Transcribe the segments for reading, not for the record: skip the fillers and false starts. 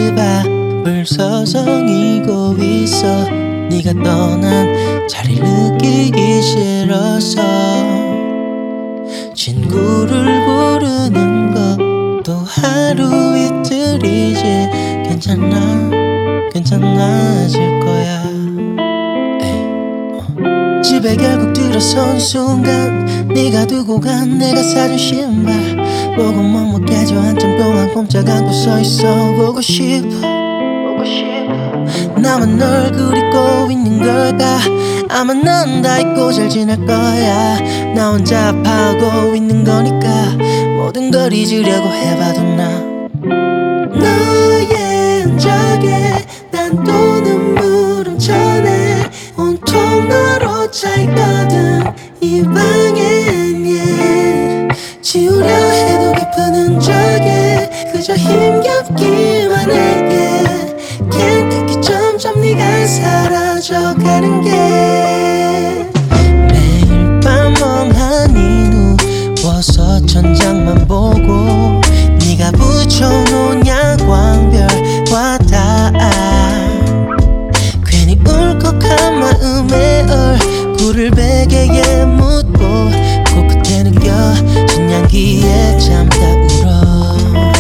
밥을 서성이고 있어. 네가 떠난 자리를 느끼기 싫어서 친구를 부르는 것도 하루 이틀이지. 괜찮아질 거야. 집에 결국 들어선 순간 네가 두고 간 내가 사준 신발 보고 먹먹해져 한참 동안 꼼짝 않고 서있어. 보고 싶어. 나만 널 그리고 있는 걸까? 아마 넌 다 잊고 잘 지낼 거야. 나 혼자 아파하고 있는 거니까 모든 걸 잊으려고 해봐도 너의 흔적에 난 또 눈물 훔쳐내. 온통 너로 차있거든 이 방엔. 지우려 해도 깊은 흔적에 그저 힘겹기만 해. 캔 점점 네가 사라져가는 게. 매일 밤 멍하니 누워서 천장만 보고 네가 붙여놓은 야광별과 다 괜히 울컥한 마음에 얼굴을 베개에 묻고 코끝에 느껴진 향기에 잠다 울어.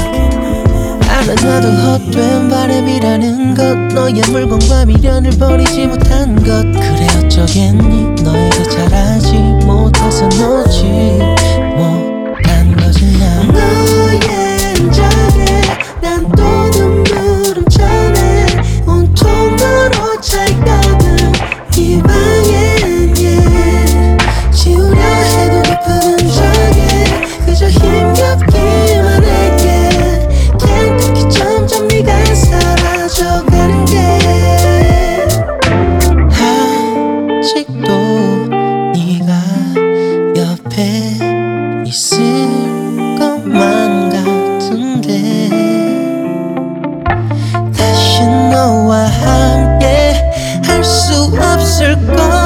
알아놔도 헛된 바람이라는 것, 너의 물건과 미련을 버리지 못한 것. 그래 어쩌겠니 너에게 잘하지 못해서 놓지 못한 거지. 너의 흔적에 난 또 눈물 훔쳐내. 온통 너로 차있거든 이 방엔. 지우려 해도 깊은 흔적에 그저 힘겹기만 해. 점점 네가 사라져가는 게. 아직도 네가 옆에 있을 것만 같은데 다시 너와 함께 할 수 없을 것